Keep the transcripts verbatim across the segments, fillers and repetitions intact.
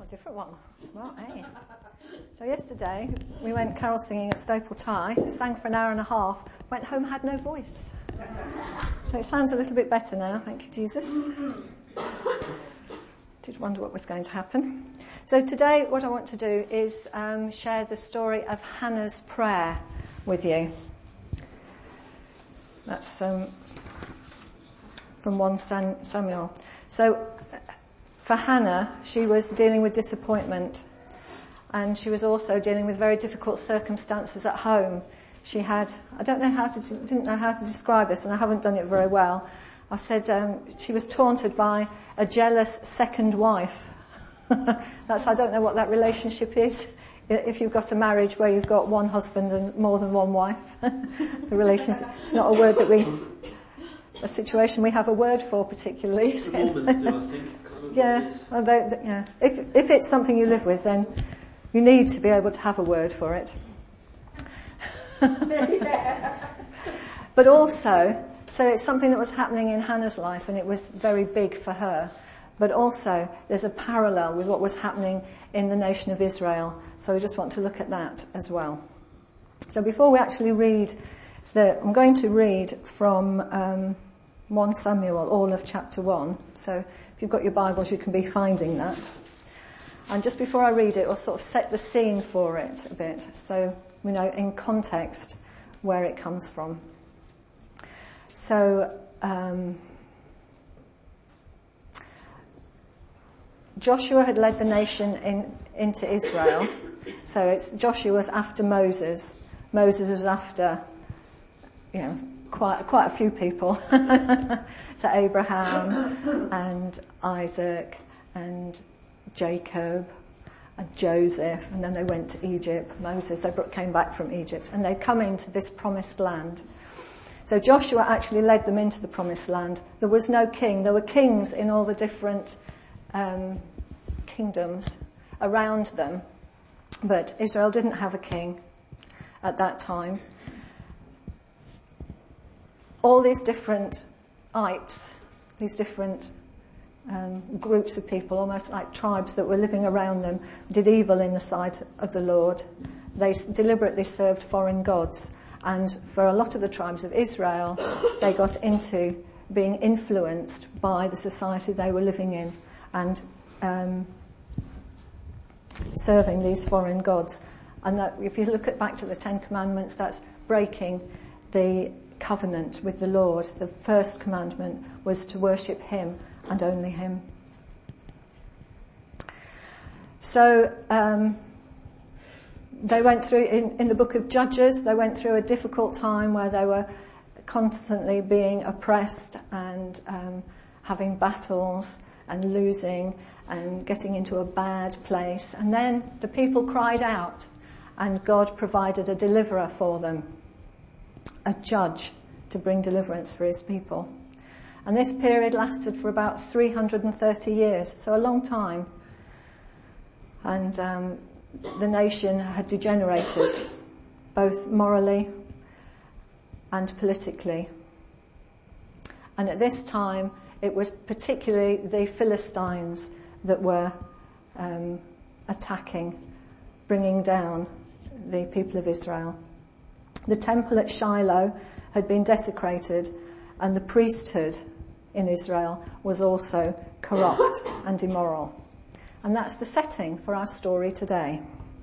different one. Smart, eh? So yesterday, we went carol singing at Staple Tie, sang for an hour and a half, went home, had no voice. So it sounds a little bit better now, thank you, Jesus. Did wonder what was going to happen. So today, what I want to do is um, share the story of Hannah's prayer with you. That's um, from First Samuel. So for Hannah, she was dealing with disappointment, and she was also dealing with very difficult circumstances at home. She had, I don't know how to, didn't know how to describe this, and I haven't done it very well. I said um, she was taunted by a jealous second wife. That's, I don't know what that relationship is. If you've got a marriage where you've got one husband and more than one wife, the relationship, it's not a word that we, a situation we have a word for particularly. The Mormons do, I think. Yeah, well, they, they, yeah. If if it's something you live with, then you need to be able to have a word for it. But also, so it's something that was happening in Hannah's life, and it was very big for her. But also, there's a parallel with what was happening in the nation of Israel. So we just want to look at that as well. So before we actually read, the, I'm going to read from um, First Samuel, all of chapter one. So if you've got your Bibles, you can be finding that. And just before I read it, I'll sort of set the scene for it a bit, so we know in context where it comes from. So, um, Joshua had led the nation in, into Israel. So it's Joshua was after Moses. Moses was after, you know, quite quite a few people. So Abraham and Isaac and Jacob and Joseph, and then they went to Egypt. Moses, they came back from Egypt, and they'd come into this promised land. So Joshua actually led them into the promised land. There was no king. There were kings in all the different um, kingdoms around them, but Israel didn't have a king at that time. All these different ites, these different um, groups of people, almost like tribes that were living around them, did evil in the sight of the Lord. They deliberately served foreign gods. And for a lot of the tribes of Israel, they got into being influenced by the society they were living in and um, serving these foreign gods. And that, if you look at back to the Ten Commandments, that's breaking the covenant with the Lord. The first commandment was to worship him and only him. So um, they went through, in, in the book of Judges, they went through a difficult time where they were constantly being oppressed and um, having battles and losing and getting into a bad place. And then the people cried out, and God provided a deliverer for them, a judge to bring deliverance for his people. And this period lasted for about three hundred thirty years, so a long time. And um, the nation had degenerated, both morally and politically. And at this time, it was particularly the Philistines that were um, attacking, bringing down the people of Israel. The temple at Shiloh had been desecrated, and the priesthood in Israel was also corrupt and immoral. And that's the setting for our story today.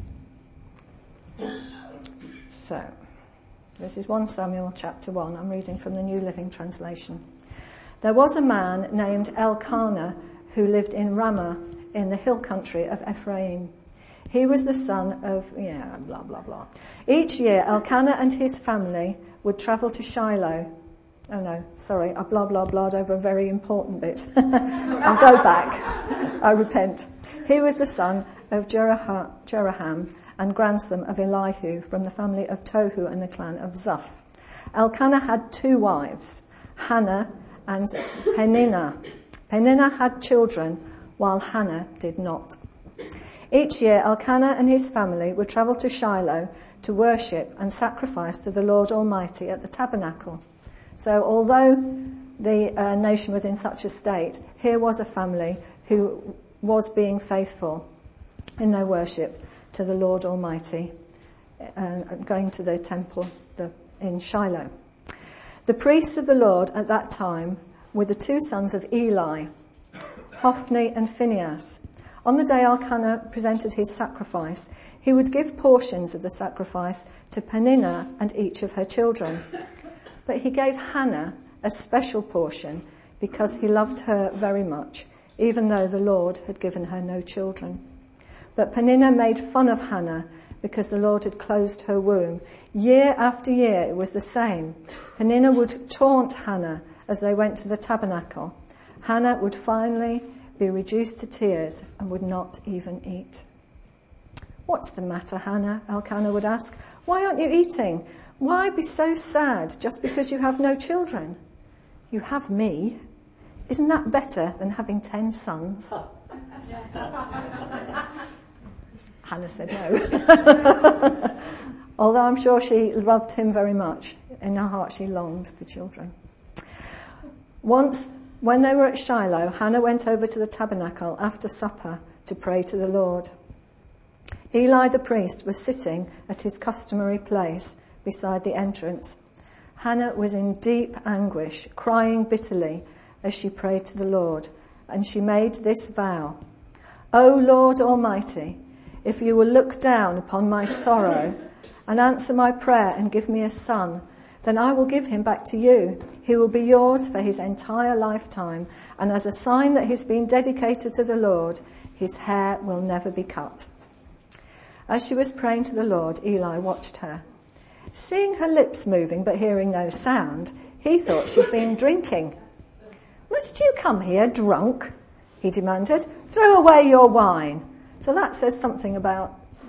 So, this is First Samuel chapter one. I'm reading from the New Living Translation. There was a man named Elkanah who lived in Ramah in the hill country of Ephraim. He was the son of, yeah, blah, blah, blah. Each year, Elkanah and his family would travel to Shiloh. Oh no, sorry, I blah, blah, blahed over a very important bit. I'll go back. I repent. He was the son of Jeroham, Jeroham and grandson of Elihu from the family of Tohu and the clan of Zuph. Elkanah had two wives, Hannah and Peninnah. Peninnah had children, while Hannah did not. Each year, Elkanah and his family would travel to Shiloh to worship and sacrifice to the Lord Almighty at the tabernacle. So although the uh, nation was in such a state, here was a family who was being faithful in their worship to the Lord Almighty, uh, going to the temple the, in Shiloh. The priests of the Lord at that time were the two sons of Eli, Hophni and Phinehas. On the day Elkanah presented his sacrifice, he would give portions of the sacrifice to Peninnah and each of her children. But he gave Hannah a special portion because he loved her very much, even though the Lord had given her no children. But Peninnah made fun of Hannah because the Lord had closed her womb. Year after year it was the same. Peninnah would taunt Hannah as they went to the tabernacle. Hannah would finally be reduced to tears and would not even eat. "What's the matter, Hannah?" Elkanah would ask. "Why aren't you eating? Why be so sad just because you have no children? You have me. Isn't that better than having ten sons?" Hannah said no. Although I'm sure she loved him very much. In her heart she longed for children. Once, when they were at Shiloh, Hannah went over to the tabernacle after supper to pray to the Lord. Eli the priest was sitting at his customary place beside the entrance. Hannah was in deep anguish, crying bitterly as she prayed to the Lord, and she made this vow: "O Lord Almighty, if you will look down upon my sorrow and answer my prayer and give me a son, then I will give him back to you. He will be yours for his entire lifetime, and as a sign that he's been dedicated to the Lord, his hair will never be cut." As she was praying to the Lord, Eli watched her. Seeing her lips moving but hearing no sound, he thought she'd been drinking. "Must you come here drunk?" he demanded. "Throw away your wine." So that says something about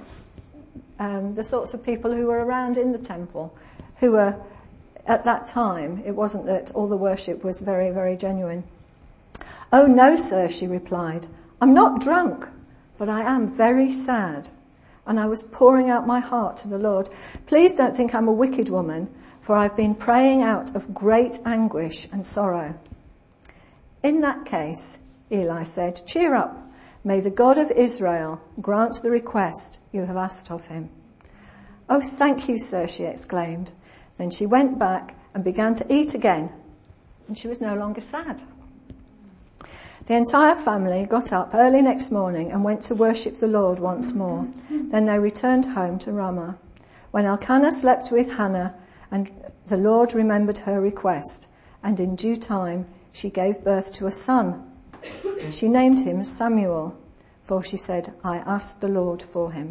um, the sorts of people who were around in the temple, who were, at that time, it wasn't that all the worship was very, very genuine. "Oh no, sir," she replied. "I'm not drunk, but I am very sad. And I was pouring out my heart to the Lord. Please don't think I'm a wicked woman, for I've been praying out of great anguish and sorrow." "In that case," Eli said, "cheer up. May the God of Israel grant the request you have asked of him." "Oh, thank you, sir," she exclaimed. Then she went back and began to eat again, and she was no longer sad. The entire family got up early next morning and went to worship the Lord once more. Then they returned home to Ramah. When Elkanah slept with Hannah, and the Lord remembered her request, and in due time she gave birth to a son. She named him Samuel, for she said, "I asked the Lord for him."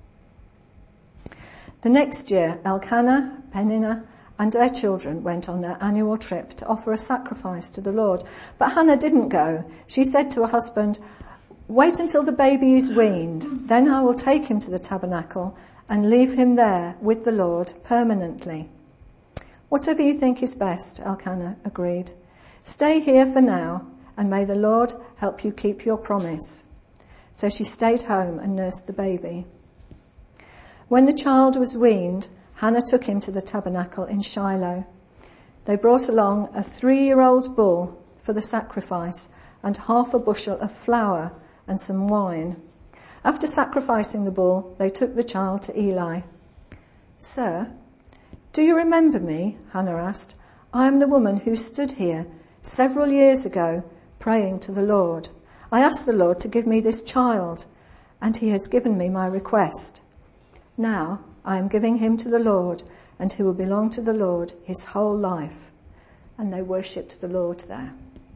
The next year, Elkanah, Peninnah, and their children went on their annual trip to offer a sacrifice to the Lord. But Hannah didn't go. She said to her husband, "Wait until the baby is weaned. Then I will take him to the tabernacle and leave him there with the Lord permanently." "Whatever you think is best," Elkanah agreed. "Stay here for now, and may the Lord help you keep your promise." So she stayed home and nursed the baby. When the child was weaned, Hannah took him to the tabernacle in Shiloh. They brought along a three-year-old bull for the sacrifice and half a bushel of flour and some wine. After sacrificing the bull, they took the child to Eli. "Sir, do you remember me?" Hannah asked. "I am the woman who stood here several years ago praying to the Lord. I asked the Lord to give me this child, and he has given me my request. Now I am giving him to the Lord, and he will belong to the Lord his whole life." And they worshipped the Lord there.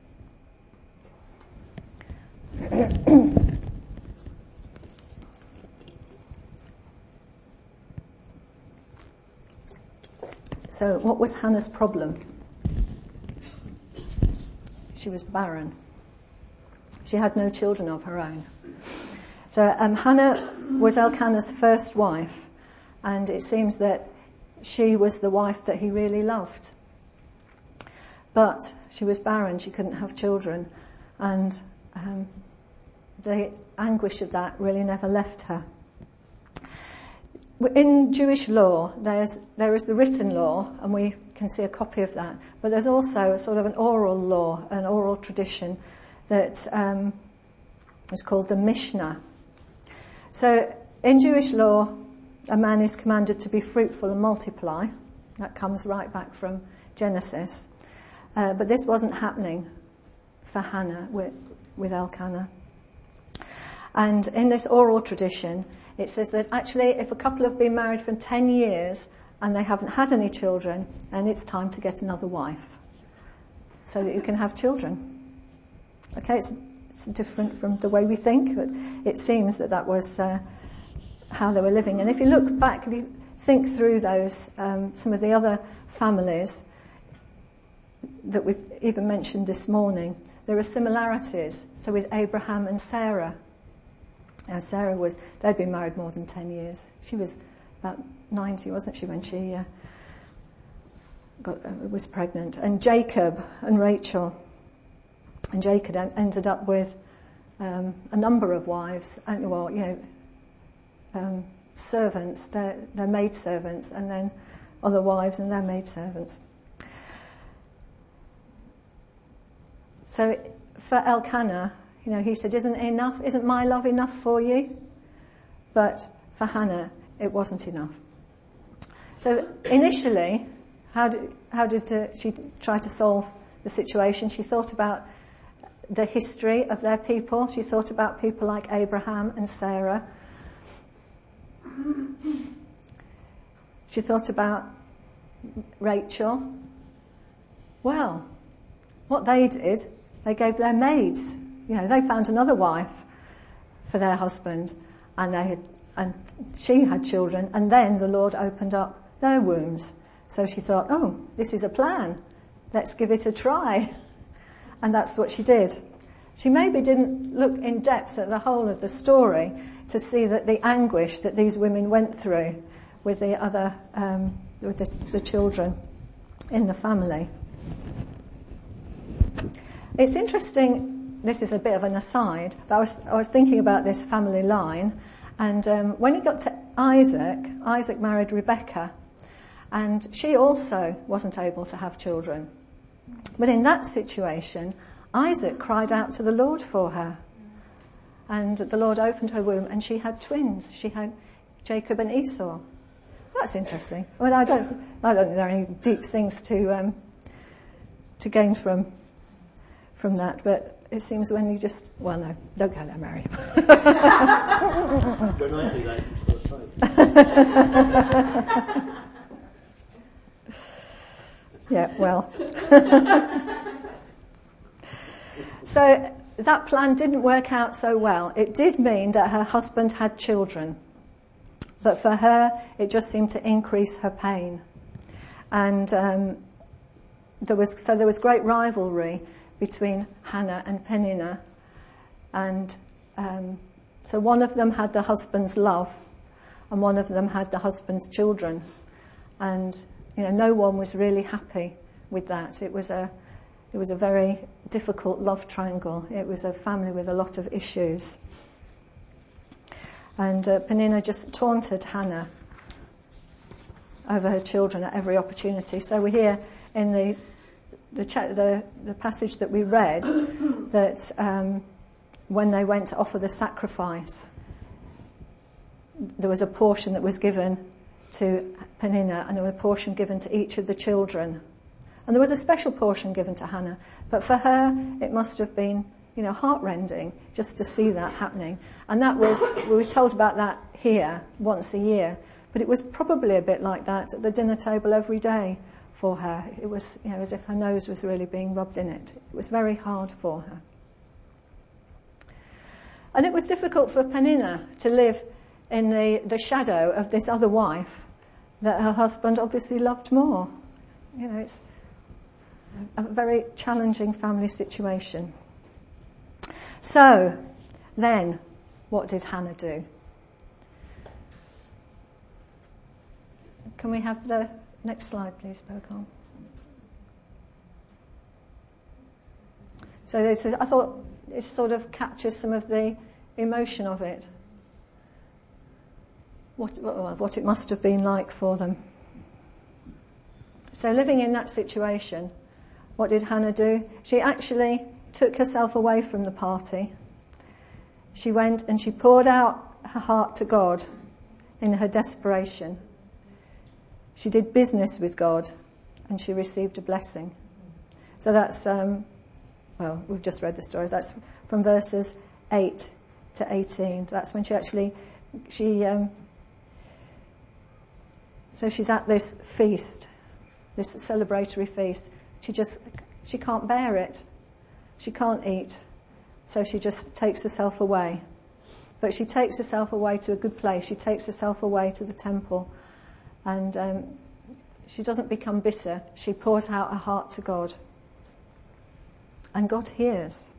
So what was Hannah's problem? She was barren. She had no children of her own. So um, Hannah was Elkanah's first wife, and it seems that she was the wife that he really loved. But she was barren, she couldn't have children, and um, the anguish of that really never left her. In Jewish law, there's, there is the written law, and we can see a copy of that, but there's also a sort of an oral law, an oral tradition that um, is called the Mishnah. So in Jewish law, a man is commanded to be fruitful and multiply. That comes right back from Genesis. Uh, but this wasn't happening for Hannah with, with Elkanah. And in this oral tradition, it says that actually if a couple have been married for ten years and they haven't had any children, then it's time to get another wife so that you can have children. Okay, it's, it's different from the way we think, but it seems that that was uh, how they were living. And if you look back, if you think through those, um, some of the other families that we've even mentioned this morning, there are similarities. So with Abraham and Sarah, now Sarah was, they'd been married more than ten years. She was about ninety, wasn't she, when she uh, got, uh, was pregnant. And Jacob and Rachel. And Jacob ended up with um, a number of wives, and well, you know, um, servants, their, their maidservants, and then other wives and their maidservants. So for Elkanah, you know, he said, isn't it enough? Isn't my love enough for you? But for Hannah, it wasn't enough. So initially, how did, how did uh, she try to solve the situation? She thought about the history of their people. She thought about people like Abraham and Sarah. She thought about Rachel. Well, what they did, they gave their maids. You know, they found another wife for their husband, and they had, and she had children, and then the Lord opened up their wombs. So she thought, oh, this is a plan. Let's give it a try. And that's what she did. She maybe didn't look in depth at the whole of the story to see that the anguish that these women went through with the other, um, with the, the children in the family. It's interesting, this is a bit of an aside, but I was, I was thinking about this family line, and um, when it got to Isaac, Isaac married Rebekah, and she also wasn't able to have children. But in that situation, Isaac cried out to the Lord for her. And the Lord opened her womb and she had twins. She had Jacob and Esau. That's interesting. I mean, I don't, I don't think there are any deep things to, um, to gain from, from that, but it seems when you just, well no, don't go there, Mary. Don't I do that? Yeah, well. So that plan didn't work out so well. It did mean that her husband had children. But for her, it just seemed to increase her pain. And um, there was so there was great rivalry between Hannah and Peninnah. And um, so one of them had the husband's love, and one of them had the husband's children. And you know, no one was really happy with that. It was a, it was a very difficult love triangle. It was a family with a lot of issues. And uh, Peninnah just taunted Hannah over her children at every opportunity. So we hear in the the, cha- the, the passage that we read that um, when they went to offer the sacrifice, there was a portion that was given to Peninnah, and there was a portion given to each of the children. And there was a special portion given to Hannah. But for her, it must have been, you know, heartrending just to see that happening. And that was, we were told about that here once a year. But it was probably a bit like that at the dinner table every day for her. It was, you know, as if her nose was really being rubbed in it. It was very hard for her. And it was difficult for Peninnah to live in the, the shadow of this other wife that her husband obviously loved more. You know, it's a very challenging family situation. So, then, what did Hannah do? Can we have the next slide, please, Bocon? So this is, I thought it sort of captures some of the emotion of it. What, what it must have been like for them. So living in that situation, what did Hannah do? She actually took herself away from the party. She went and she poured out her heart to God in her desperation. She did business with God and she received a blessing. So that's, um, well, we've just read the story. That's from verses eight to eighteen. That's when she actually, she, um, so she's at this feast, this celebratory feast. She just, she can't bear it. She can't eat. So she just takes herself away. But she takes herself away to a good place. She takes herself away to the temple. And um, she doesn't become bitter. She pours out her heart to God. And God hears.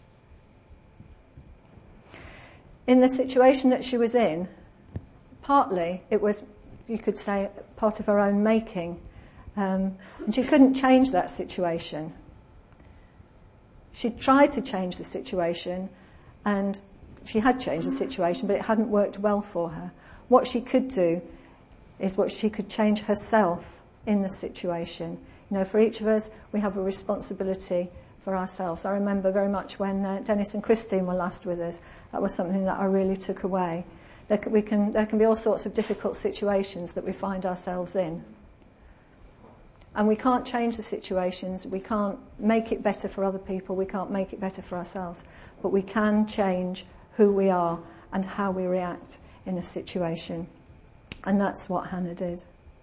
In the situation that she was in, partly it was, you could say, part of her own making. Um, and she couldn't change that situation. She tried to change the situation, and she had changed the situation, but it hadn't worked well for her. What she could do is what she could change herself in the situation. You know, for each of us, we have a responsibility for ourselves. I remember very much when uh, Dennis and Christine were last with us. That was something that I really took away. There can, we can, there can be all sorts of difficult situations that we find ourselves in. And we can't change the situations. We can't make it better for other people. We can't make it better for ourselves. But we can change who we are and how we react in a situation. And that's what Hannah did.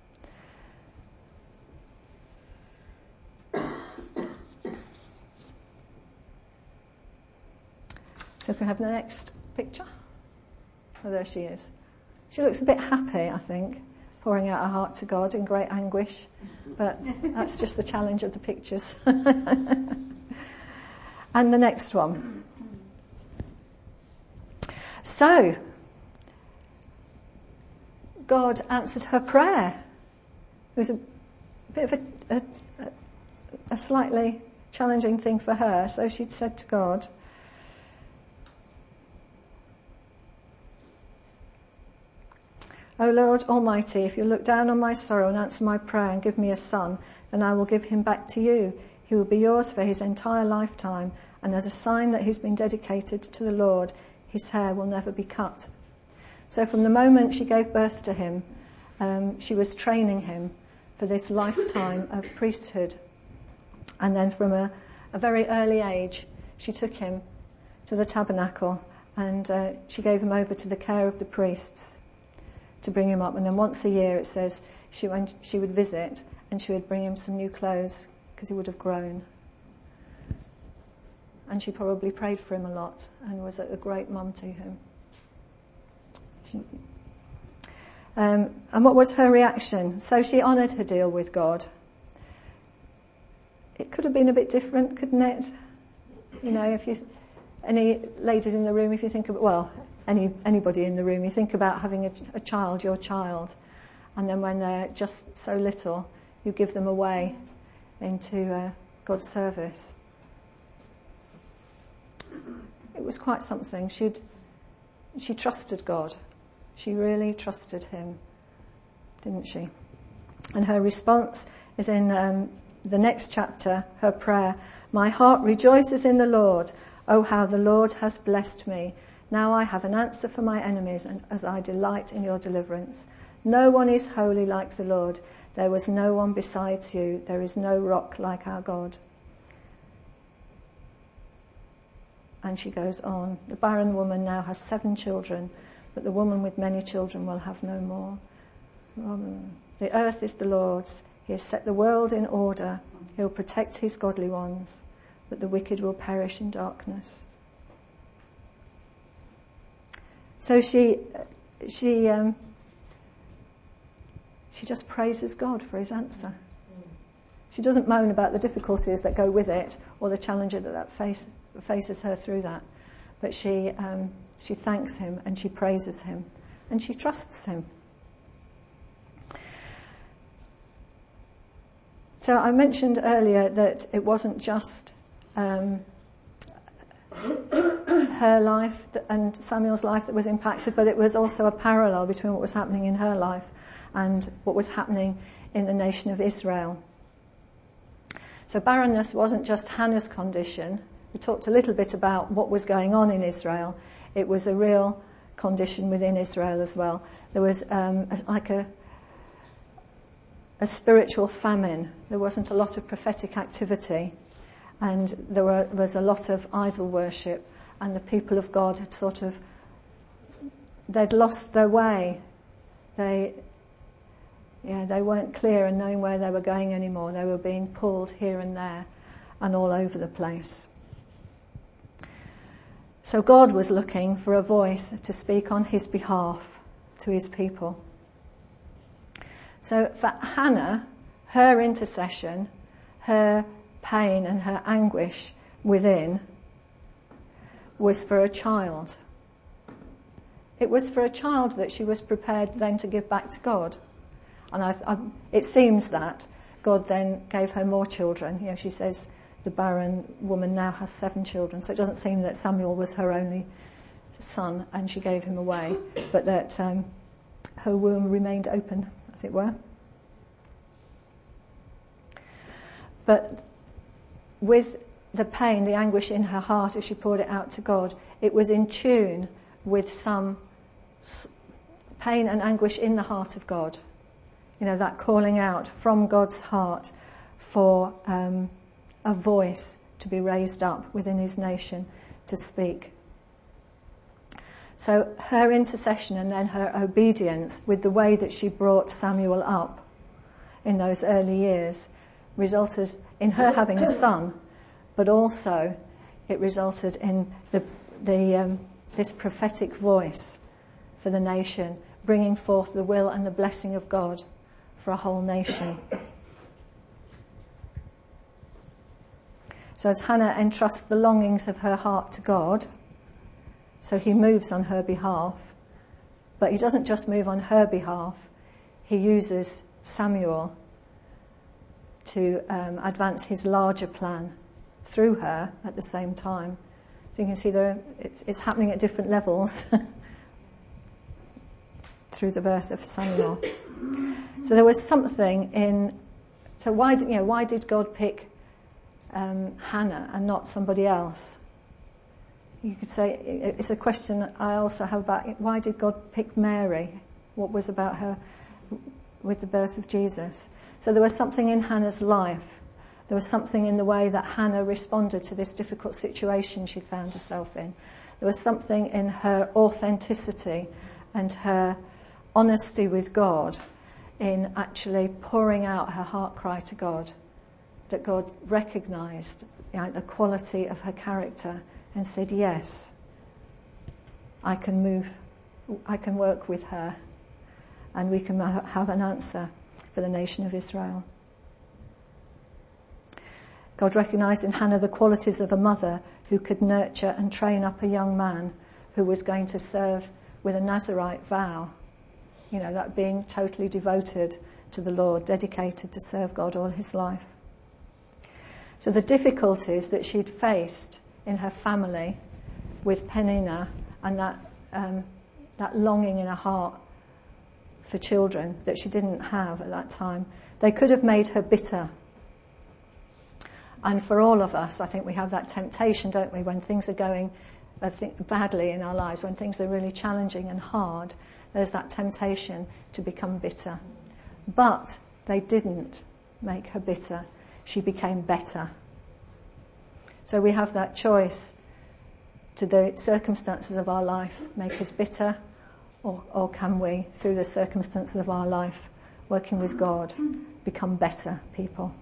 So can we have the next picture? Oh, there she is. She looks a bit happy, I think, pouring out her heart to God in great anguish. But that's just the challenge of the pictures. And the next one. So, God answered her prayer. It was a bit of a, a, a slightly challenging thing for her. So she'd said to God, O Lord Almighty, if you look down on my sorrow and answer my prayer and give me a son, then I will give him back to you. He will be yours for his entire lifetime, and as a sign that he's been dedicated to the Lord, his hair will never be cut. So from the moment she gave birth to him, um, she was training him for this lifetime of priesthood. And then from a, a very early age, she took him to the tabernacle and uh, she gave him over to the care of the priests to bring him up. And then once a year, it says, she went, she would visit and she would bring him some new clothes because he would have grown. And she probably prayed for him a lot and was a great mum to him. She, um, and what was her reaction? So she honoured her deal with God. It could have been a bit different, couldn't it? You know, if you, any ladies in the room, if you think of, well, any anybody in the room, you think about having a, a child, your child, and then when they're just so little, you give them away into uh, God's service. It was quite something. She'd, she trusted God. She really trusted him, didn't she? And her response is in um, the next chapter, her prayer. My heart rejoices in the Lord. Oh, how the Lord has blessed me. Now I have an answer for my enemies, and as I delight in your deliverance. No one is holy like the Lord. There was no one besides you. There is no rock like our God. And she goes on. The barren woman now has seven children, but the woman with many children will have no more. The earth is the Lord's. He has set the world in order. He will protect his godly ones, but the wicked will perish in darkness. So she, she, um, she just praises God for his answer. She doesn't moan about the difficulties that go with it or the challenge that that face, faces her through that. But she, um, she thanks him and she praises him and she trusts him. So I mentioned earlier that it wasn't just um, her life and Samuel's life that was impacted, but it was also a parallel between what was happening in her life and what was happening in the nation of Israel. So barrenness wasn't just Hannah's condition. We talked a little bit about what was going on in Israel. It was a real condition within Israel as well. There was um, like a a spiritual famine. There wasn't a lot of prophetic activity, and there were, was a lot of idol worship, and the people of God had sort of, they'd lost their way. They, yeah, they weren't clear in knowing where they were going anymore. They were being pulled here and there and all over the place. So God was looking for a voice to speak on his behalf to his people. So for Hannah, her intercession, her pain and her anguish within was for a child. It was for a child that she was prepared then to give back to God. And I, I, it seems that God then gave her more children. You know, she says the barren woman now has seven children. So it doesn't seem that Samuel was her only son and she gave him away, but that um, her womb remained open, as it were. But with the pain, the anguish in her heart as she poured it out to God, it was in tune with some pain and anguish in the heart of God. You know, that calling out from God's heart for um, a voice to be raised up within his nation to speak. So her intercession and then her obedience with the way that she brought Samuel up in those early years resulted in her having a son, but also it resulted in the, the um, this prophetic voice for the nation, bringing forth the will and the blessing of God for a whole nation. So as Hannah entrusts the longings of her heart to God, so he moves on her behalf, but he doesn't just move on her behalf, he uses Samuel to um, advance his larger plan through her at the same time. So you can see there, it's, it's happening at different levels through the birth of Samuel. So there was something in, so why, you know, why did God pick um, Hannah and not somebody else? You could say, it's a question I also have about why did God pick Mary? What was about her with the birth of Jesus? So there was something in Hannah's life. There was something in the way that Hannah responded to this difficult situation she found herself in. There was something in her authenticity and her honesty with God in actually pouring out her heart cry to God, that God recognised, you know, the quality of her character and said, yes, I can move, I can work with her, and we can have an answer for the nation of Israel. God recognised in Hannah the qualities of a mother who could nurture and train up a young man who was going to serve with a Nazirite vow. You know, that being totally devoted to the Lord, dedicated to serve God all his life. So the difficulties that she'd faced in her family with Peninnah and that um, that longing in her heart for children that she didn't have at that time, they could have made her bitter. And for all of us, I think we have that temptation, don't we, when things are going I think, badly in our lives, when things are really challenging and hard, there's that temptation to become bitter. But they didn't make her bitter. She became better. So we have that choice. Do the circumstances of our life make us bitter, or, or can we, through the circumstances of our life, working with God, become better people?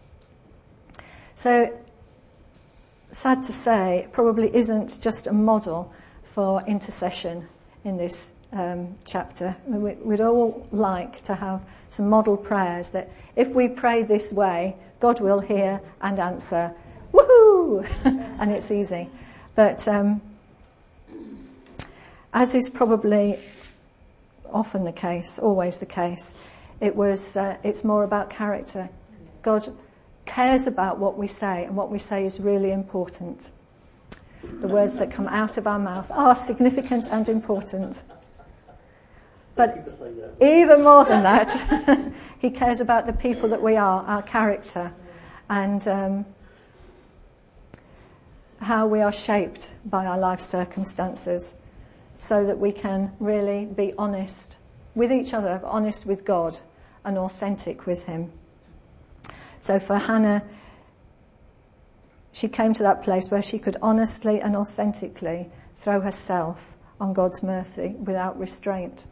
So, sad to say, it probably isn't just a model for intercession in this um, chapter. We, we'd all like to have some model prayers that if we pray this way, God will hear and answer. Woohoo! And it's easy. But um, as is probably often the case, always the case, it was. Uh, it's more about character. God cares about what we say, and what we say is really important. The words that come out of our mouth are significant and important. But even more than that, he cares about the people that we are, our character, and um, how we are shaped by our life circumstances so that we can really be honest with each other, honest with God, and authentic with him. So for Hannah, she came to that place where she could honestly and authentically throw herself on God's mercy without restraint.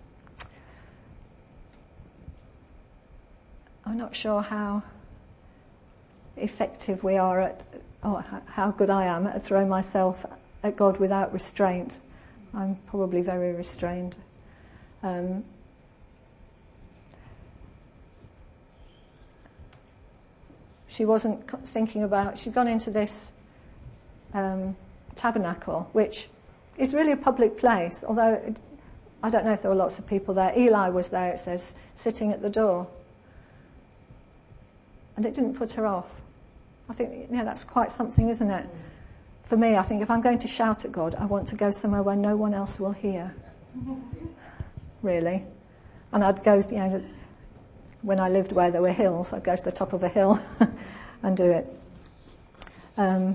I'm not sure how effective we are at, or how good I am at throwing myself at God without restraint. I'm probably very restrained. Um, she wasn't thinking about, she'd gone into this um, tabernacle, which is really a public place, although it, I don't know if there were lots of people there. Eli was there, it says, sitting at the door. And it didn't put her off. I think, yeah, that's quite something, isn't it? For me, I think if I'm going to shout at God, I want to go somewhere where no one else will hear. Really. And I'd go, you know, when I lived where there were hills, I'd go to the top of a hill and do it. Um,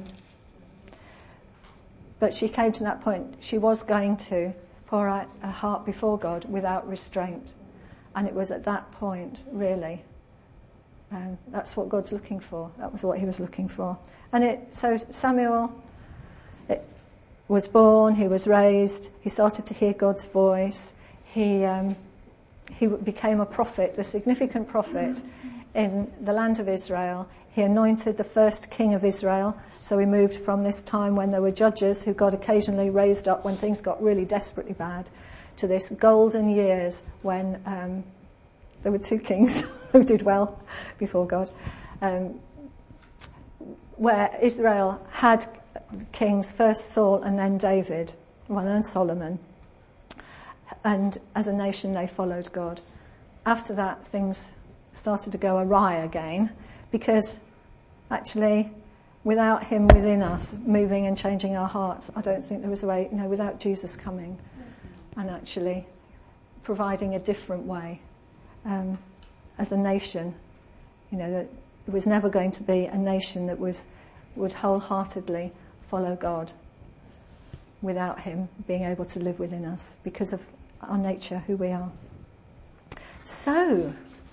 but she came to that point. She was going to pour out her heart before God without restraint. And it was at that point, really, Um, that's what God's looking for. That was what he was looking for. And it, so Samuel it, was born, he was raised, he started to hear God's voice. He, um, he became a prophet, a significant prophet in the land of Israel. He anointed the first king of Israel. So we moved from this time when there were judges who God occasionally raised up when things got really desperately bad to this golden years when, um, there were two kings who did well before God, um, where Israel had kings, first Saul and then David, well, then Solomon. And as a nation, they followed God. After that, things started to go awry again, because actually, without him within us, moving and changing our hearts, I don't think there was a way, you know, without Jesus coming and actually providing a different way. Um, as a nation, you know, that it was never going to be a nation that was would wholeheartedly follow God without him being able to live within us because of our nature, who we are. So,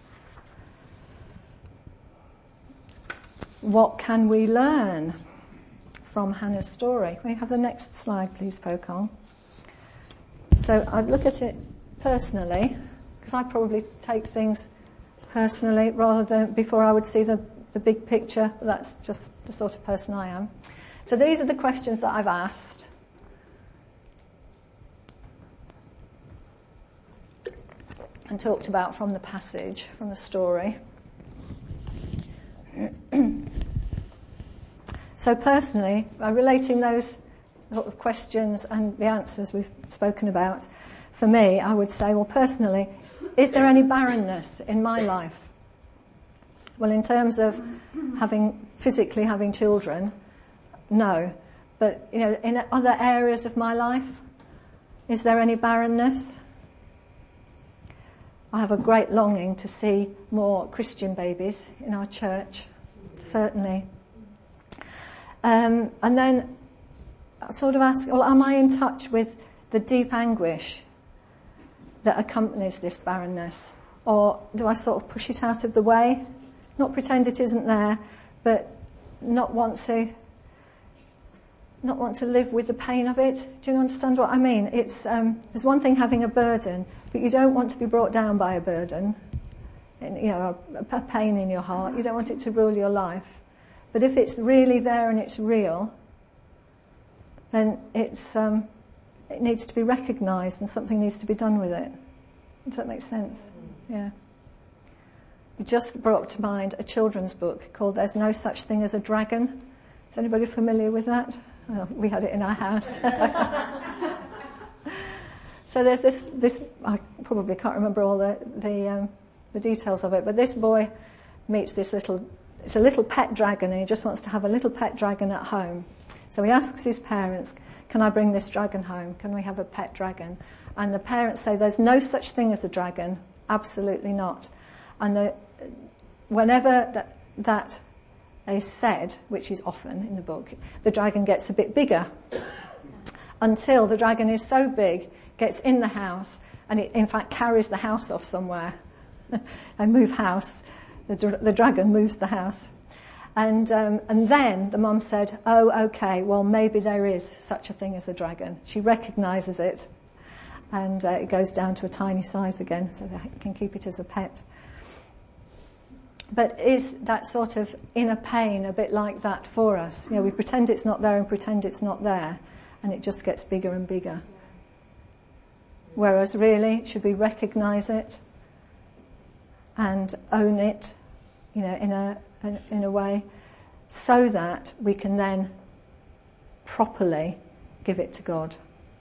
what can we learn from Hannah's story? Can we have the next slide, please, Pokon? So I'd look at it personally, because I probably take things personally rather than before I would see the, the big picture. That's just the sort of person I am. So these are the questions that I've asked. And talked about from the passage, from the story. So personally, by relating those sort of questions and the answers we've spoken about, for me, I would say, well, personally, is there any barrenness in my life? Well, in terms of having, physically having children, no. But, you know, in other areas of my life, is there any barrenness? I have a great longing to see more Christian babies in our church, certainly. Um, and then I sort of ask, well, am I in touch with the deep anguish that accompanies this barrenness? Or do I sort of push it out of the way? Not pretend it isn't there, but not want to, not want to live with the pain of it. Do you understand what I mean? It's, um, there's one thing having a burden, but you don't want to be brought down by a burden. And, you know, a, a pain in your heart. You don't want it to rule your life. But if it's really there and it's real, then it's, um, it needs to be recognised and something needs to be done with it. Does that make sense? Yeah. It just brought to mind a children's book called There's No Such Thing as a Dragon. Is anybody familiar with that? Oh, we had it in our house. So there's this, this, I probably can't remember all the, the, um, the details of it, but this boy meets this little, it's a little pet dragon, and he just wants to have a little pet dragon at home. So he asks his parents, can I bring this dragon home? Can we have a pet dragon? And the parents say, there's no such thing as a dragon. Absolutely not. And the, whenever that, that is said, which is often in the book, the dragon gets a bit bigger until the dragon is so big gets in the house, and it in fact carries the house off somewhere. They move house. The, dra- the dragon moves the house. And um, and then the mum said, oh, okay, well, maybe there is such a thing as a dragon. She recognises it, and uh, it goes down to a tiny size again, so they can keep it as a pet. But is that sort of inner pain a bit like that for us? You know, we pretend it's not there and pretend it's not there, and it just gets bigger and bigger. Whereas really, should we recognise it and own it, you know, in a in a way, so that we can then properly give it to God.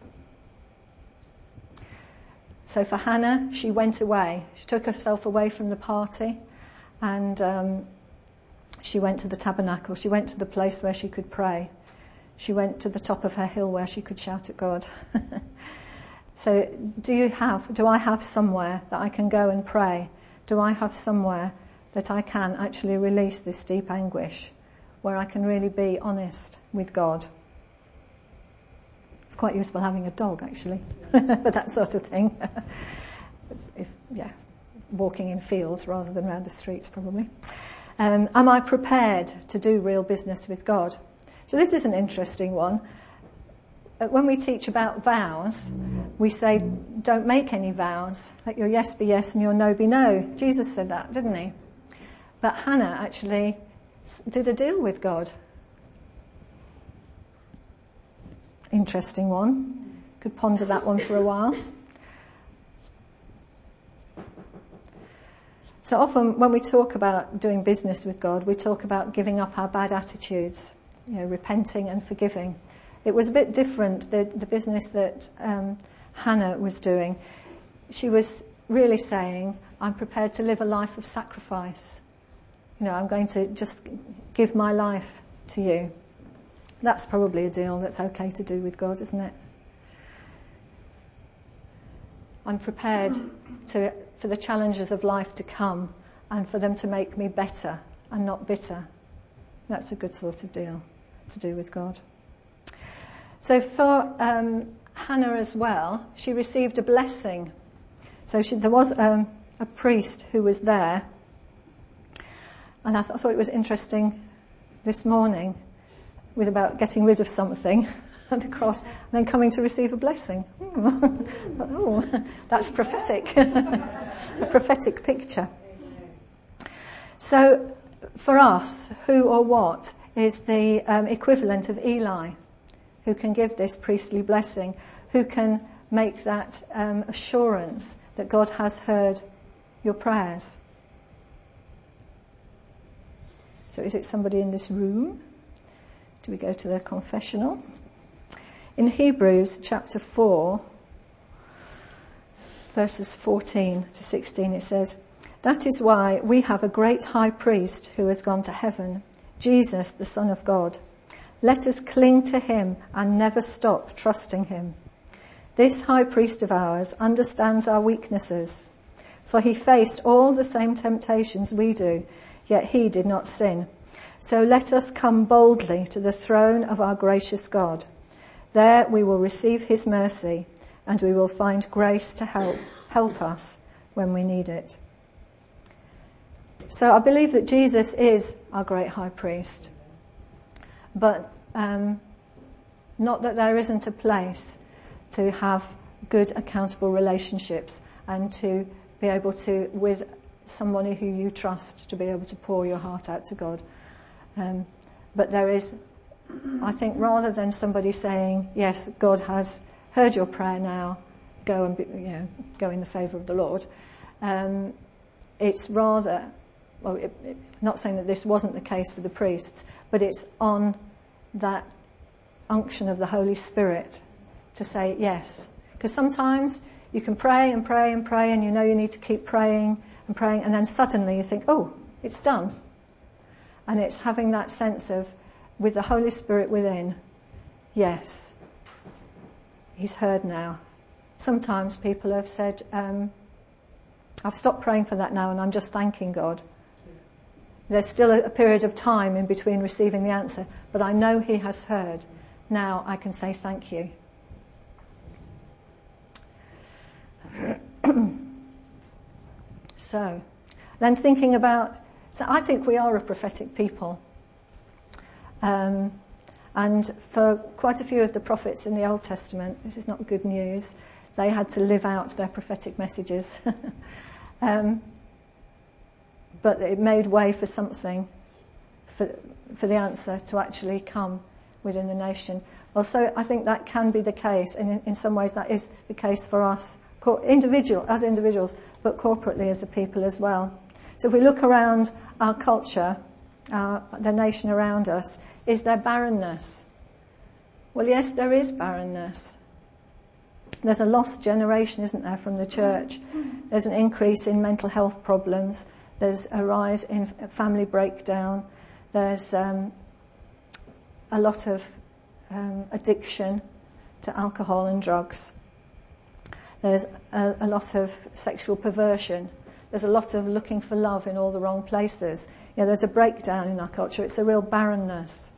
So for Hannah, she went away. She took herself away from the party. And um, she went to the tabernacle. She went to the place where she could pray. She went to the top of her hill where she could shout at God. So do you have, do I have somewhere that I can go and pray? Do I have somewhere that I can actually release this deep anguish, where I can really be honest with God? It's quite useful having a dog, actually, for that sort of thing. if, yeah. Walking in fields rather than around the streets, probably. Um, am I prepared to do real business with God? So this is an interesting one. Uh, when we teach about vows, we say, don't make any vows. Let your yes be yes and your no be no. Jesus said that, didn't he? But Hannah actually did a deal with God. Interesting one. Could ponder that one for a while. So often when we talk about doing business with God, we talk about giving up our bad attitudes, you know, repenting and forgiving. It was a bit different, the, the business that um, Hannah was doing. She was really saying, I'm prepared to live a life of sacrifice. You know, I'm going to just give my life to you. That's probably a deal that's okay to do with God, isn't it? I'm prepared to, for the challenges of life to come and for them to make me better and not bitter. That's a good sort of deal to do with God. So for um, Hannah as well, she received a blessing. So she, there was um, a priest who was there, and I, th- I thought it was interesting this morning with about getting rid of something at the cross, and then coming to receive a blessing. Oh, that's prophetic. A prophetic picture. So, for us, who or what is the um, equivalent of Eli, who can give this priestly blessing, who can make that um, assurance that God has heard your prayers? So is it somebody in this room? Do we go to the confessional? In Hebrews chapter four, verses fourteen to sixteen, it says, that is why we have a great high priest who has gone to heaven, Jesus, the Son of God. Let us cling to him and never stop trusting him. This high priest of ours understands our weaknesses, for he faced all the same temptations we do, yet he did not sin. So let us come boldly to the throne of our gracious God. There we will receive his mercy, and we will find grace to help help us when we need it. So I believe that Jesus is our great high priest, but um, not that there isn't a place to have good, accountable relationships and to be able to, with somebody who you trust, to be able to pour your heart out to God. Um, but there is, I think, rather than somebody saying, yes, God has heard your prayer now, go and be, you know, go in the favour of the Lord. Um, it's rather, well, it, it, not saying that this wasn't the case for the priests, but it's on that unction of the Holy Spirit to say yes. Because sometimes you can pray and pray and pray, and you know you need to keep praying and praying, and then suddenly you think, oh, it's done. And it's having that sense of, with the Holy Spirit within, yes, he's heard now. Sometimes people have said, um, I've stopped praying for that now and I'm just thanking God. There's still a, a period of time in between receiving the answer, but I know he has heard. Now I can say thank you. So, then thinking about, so I think we are a prophetic people. Um, and for quite a few of the prophets in the Old Testament, this is not good news, they had to live out their prophetic messages. um, but it made way for something, for, for the answer to actually come within the nation. Also, I think that can be the case, and in, in some ways that is the case for us, individual, as individuals, but corporately as a people as well. So if we look around our culture, uh, the nation around us, is there barrenness? Well, yes, there is barrenness. There's a lost generation, isn't there, from the church? There's an increase in mental health problems. There's a rise in family breakdown. There's um, a lot of um, addiction to alcohol and drugs. There's a, a lot of sexual perversion. There's a lot of looking for love in all the wrong places. You know, there's a breakdown in our culture. It's a real barrenness.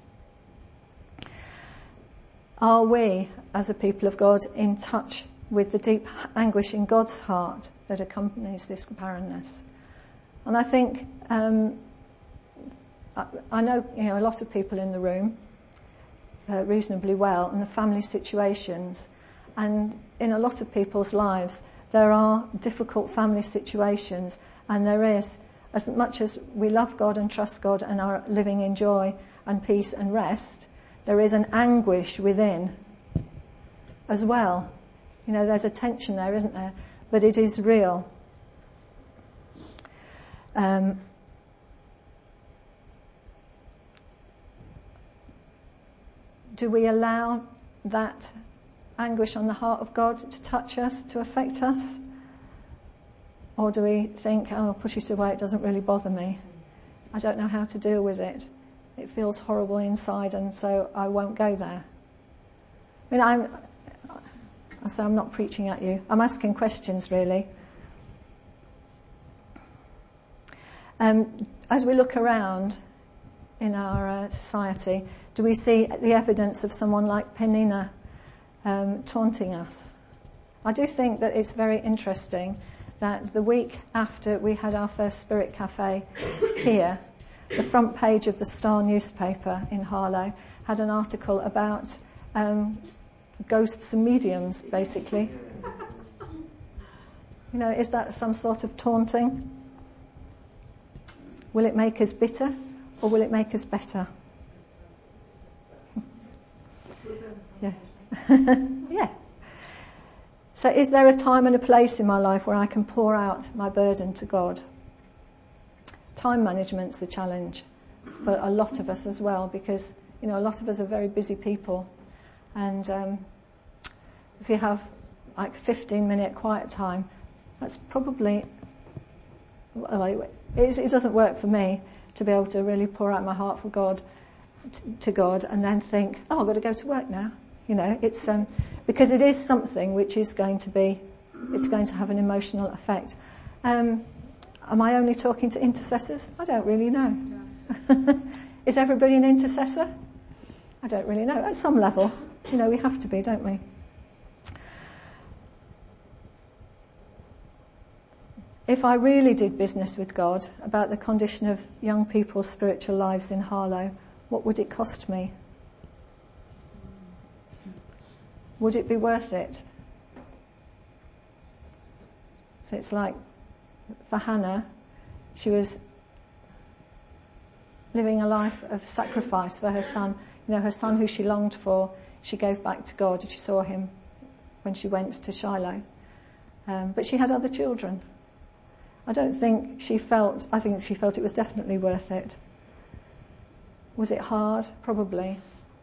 Are we, as a people of God, in touch with the deep anguish in God's heart that accompanies this barrenness? And I think, um, I, I know, you know, a lot of people in the room uh, reasonably well, and the family situations. And in a lot of people's lives, there are difficult family situations, and there is, as much as we love God and trust God and are living in joy and peace and rest, there is an anguish within as well. You know, there's a tension there, isn't there? But it is real. Um, do we allow that anguish on the heart of God to touch us, to affect us? Or do we think, oh, I'll push it away, it doesn't really bother me. I don't know how to deal with it. It feels horrible inside, and so I won't go there. I mean, I'm, I say I'm not preaching at you. I'm asking questions, really. Um, as we look around in our uh, society, do we see the evidence of someone like Penina um, taunting us? I do think that it's very interesting that the week after we had our first Spirit Cafe here, the front page of the Star newspaper in Harlow had an article about um, ghosts and mediums, basically. You know, is that some sort of taunting? Will it make us bitter, or will it make us better? Yeah. Yeah. So is there a time and a place in my life where I can pour out my burden to God? Time management's a challenge for a lot of us as well, because, you know, a lot of us are very busy people. And um, if you have like fifteen minute quiet time, that's probably, well, it, it doesn't work for me to be able to really pour out my heart for God, t- to God, and then think, oh, I've got to go to work now. You know, it's, um, because it is something which is going to be, it's going to have an emotional effect. Um, am I only talking to intercessors? I don't really know. Yeah. Is everybody an intercessor? I don't really know. At some level, you know, we have to be, don't we? If I really did business with God about the condition of young people's spiritual lives in Harlow, what would it cost me? Would it be worth it? So it's like, for Hannah, she was living a life of sacrifice for her son. You know, her son who she longed for, she gave back to God. She saw him when she went to Shiloh. Um, but she had other children. I don't think she felt, I think she felt it was definitely worth it. Was it hard? Probably.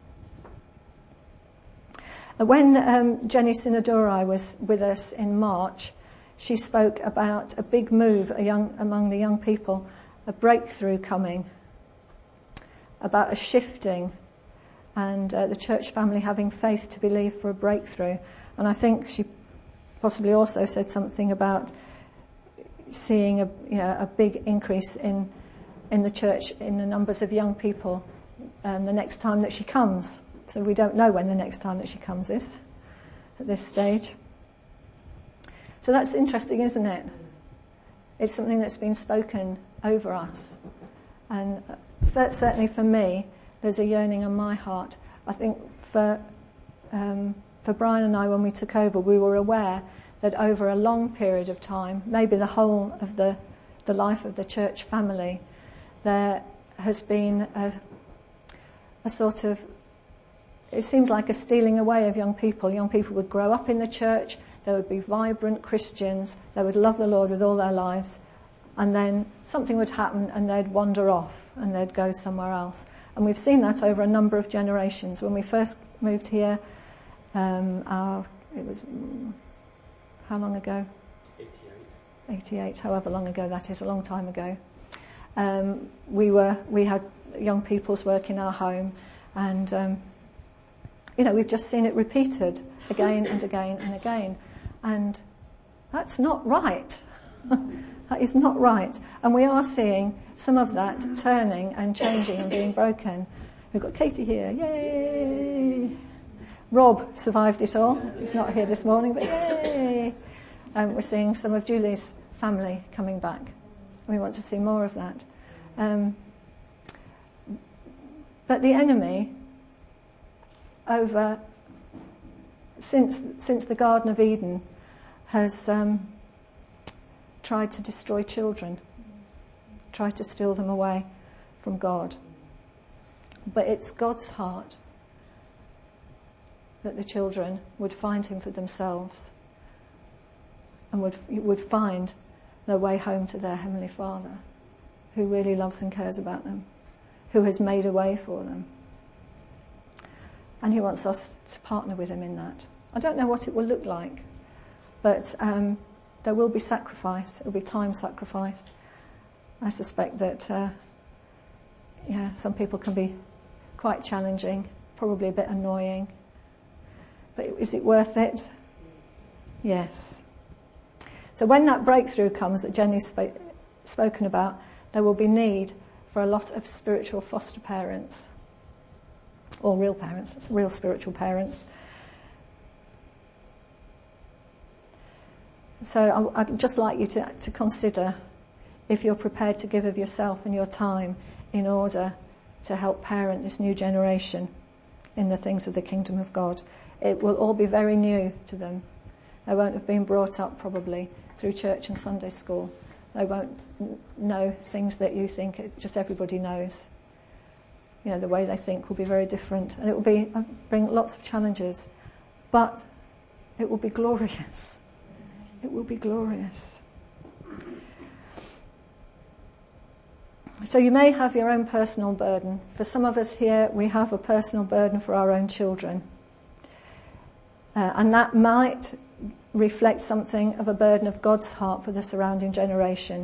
When um, Jenny Sinadorai was with us in March, she spoke about a big move a young, among the young people, a breakthrough coming, about a shifting, and uh, the church family having faith to believe for a breakthrough. And I think she possibly also said something about seeing a, you know, a big increase in in the church in the numbers of young people um, the next time that she comes. So we don't know when the next time that she comes is at this stage. So that's interesting, isn't it? It's something that's been spoken over us. And that, certainly for me, there's a yearning in my heart. I think for um, for Brian and I, when we took over, we were aware that over a long period of time, maybe the whole of the, the life of the church family, there has been a, a sort of, it seems like a stealing away of young people. Young people would grow up in the church, they would be vibrant Christians, they would love the Lord with all their lives, and then something would happen and they'd wander off and they'd go somewhere else. And we've seen that over a number of generations. When we first moved here, um, our, it was, how long ago? eighty-eight. eighty-eight, however long ago that is, a long time ago. Um, we were, we had young people's work in our home, and, um, you know, we've just seen it repeated again and again and again. And that's not right. That is not right. And we are seeing some of that turning and changing and being broken. We've got Katie here. Yay! Rob survived it all. He's not here this morning, but yay! Um, we're seeing some of Julie's family coming back. We want to see more of that. Um, but the enemy, over since since the Garden of Eden, has um, tried to destroy children, tried to steal them away from God. But it's God's heart that the children would find him for themselves and would would find their way home to their Heavenly Father, who really loves and cares about them, who has made a way for them. And he wants us to partner with him in that. I don't know what it will look like, but um, there will be sacrifice. There will be time sacrifice. I suspect that, uh, yeah, some people can be quite challenging, probably a bit annoying. But is it worth it? Yes. So when that breakthrough comes that Jenny's sp- spoken about, there will be need for a lot of spiritual foster parents, or real parents, real spiritual parents. So I'd just like you to, to consider if you're prepared to give of yourself and your time in order to help parent this new generation in the things of the kingdom of God. It will all be very new to them. They won't have been brought up probably through church and Sunday school. They won't know things that you think it, just everybody knows. You know, the way they think will be very different, and it will be uh, bring lots of challenges, but it will be glorious. It will be glorious. So you may have your own personal burden. For some of us here, we have a personal burden for our own children. Uh, and that might reflect something of a burden of God's heart for the surrounding generation.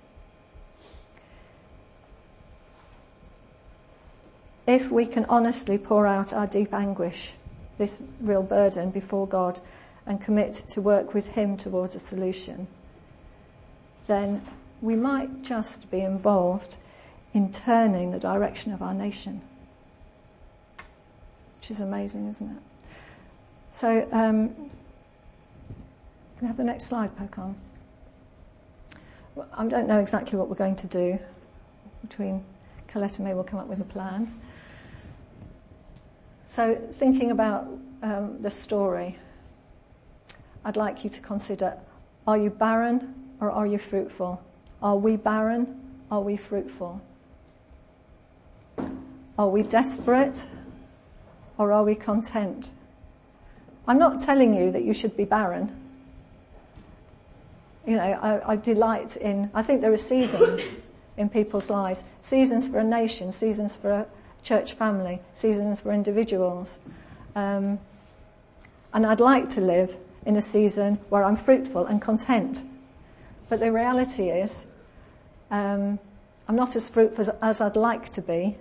If we can honestly pour out our deep anguish, this real burden before God, and commit to work with him towards a solution, then we might just be involved in turning the direction of our nation. Which is amazing, isn't it? So, um, can we have the next slide, Pokon? Well, I don't know exactly what we're going to do. Between Colette and me, we'll come up with a plan. So, thinking about um, the story, I'd like you to consider, are you barren or are you fruitful? Are we barren? Are we fruitful? Are we desperate or are we content? I'm not telling you that you should be barren. You know, I, I delight in, I think there are seasons in people's lives. Seasons for a nation, seasons for a church family, seasons for individuals. Um, and I'd like to live in a season where I'm fruitful and content. But the reality is, um, I'm not as fruitful as I'd like to be.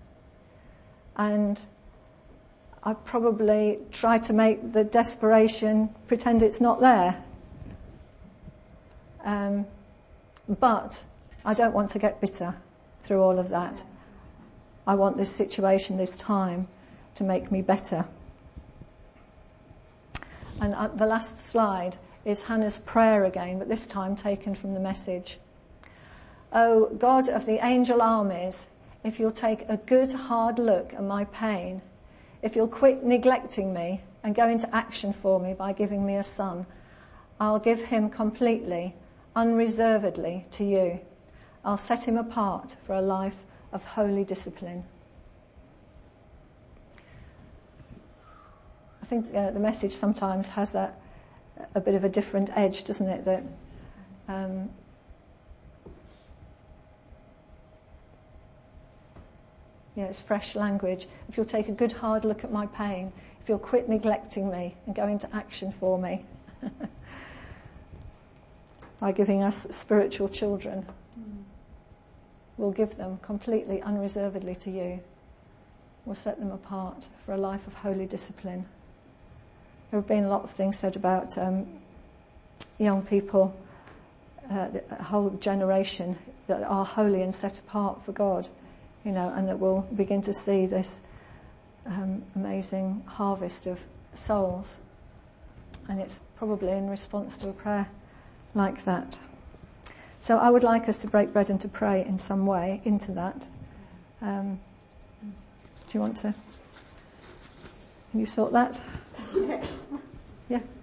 And I probably try to make the desperation pretend it's not there. Um, but I don't want to get bitter through all of that. I want this situation, this time, to make me better. And uh, the last slide is Hannah's prayer again, but this time taken from the Message. "O God of the angel armies, if you'll take a good hard look at my pain, if you'll quit neglecting me and go into action for me by giving me a son, I'll give him completely, unreservedly to you. I'll set him apart for a life of holy discipline." I think uh, the Message sometimes has that a bit of a different edge, doesn't it? That um, yeah, it's fresh language. If you'll take a good hard look at my pain, if you'll quit neglecting me and go into action for me, by giving us spiritual children, mm. we'll give them completely, unreservedly to you. We'll set them apart for a life of holy discipline. There have been a lot of things said about um, young people, uh, a whole generation that are holy and set apart for God, you know, and that we'll begin to see this um, amazing harvest of souls. And it's probably in response to a prayer like that. So I would like us to break bread and to pray in some way into that. Um, do you want to? Can you sort that? Yeah.